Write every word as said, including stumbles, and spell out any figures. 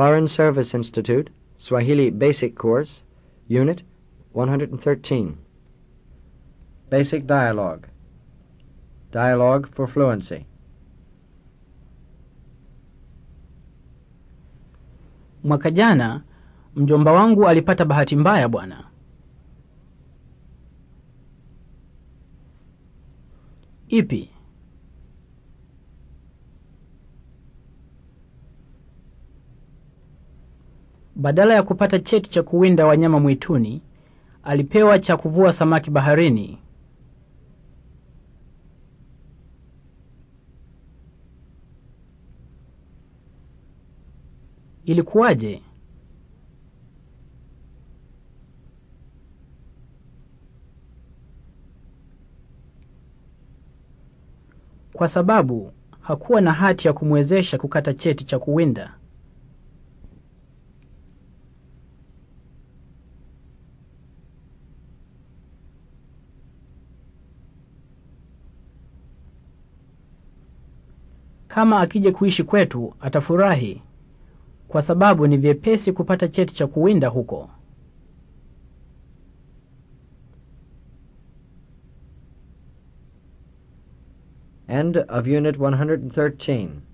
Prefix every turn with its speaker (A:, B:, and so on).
A: Foreign Service Institute, Swahili Basic Course, Unit one hundred thirteen. Basic Dialogue. Dialogue for Fluency.
B: Mwaka jana mjomba wangu alipata bahati mbaya bwana. Ipi? Badala ya kupata cheti cha kuwinda wanyama mwituni, alipewa cha kuvua samaki baharini. Ilikuwaje? Kwa sababu hakuwa na hati ya kumwezesha kukata cheti cha kuwinda. Kama akija kuishi kwetu atafurahi, kwa sababu ni vyepesi kupata cheti cha kuwinda huko.
A: End of Unit one hundred thirteen.